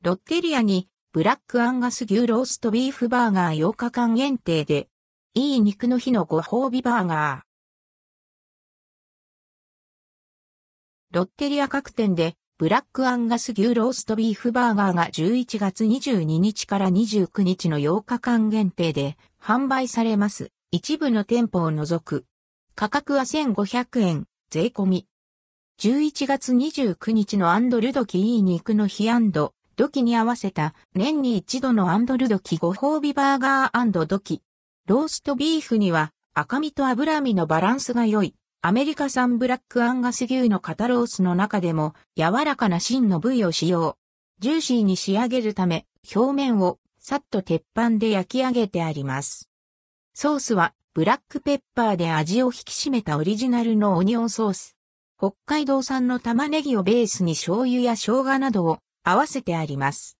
ロッテリアにブラックアンガス牛ローストビーフバーガー8日間限定で、いい肉の日のご褒美バーガー。ロッテリア各店でブラックアンガス牛ローストビーフバーガーが11月22日から29日の8日間限定で販売されます。一部の店舗を除く。価格は1500円、税込み。11月29日のルドキいい肉の日ドキに合わせた年に一度のルドキご褒美バーガードキ。ローストビーフには赤身と脂身のバランスが良いアメリカ産ブラックアンガス牛の肩ロースの中でも柔らかな芯の部位を使用。ジューシーに仕上げるため表面をさっと鉄板で焼き上げてあります。ソースはブラックペッパーで味を引き締めたオリジナルのオニオンソース。北海道産の玉ねぎをベースに醤油や生姜などを合わせてあります。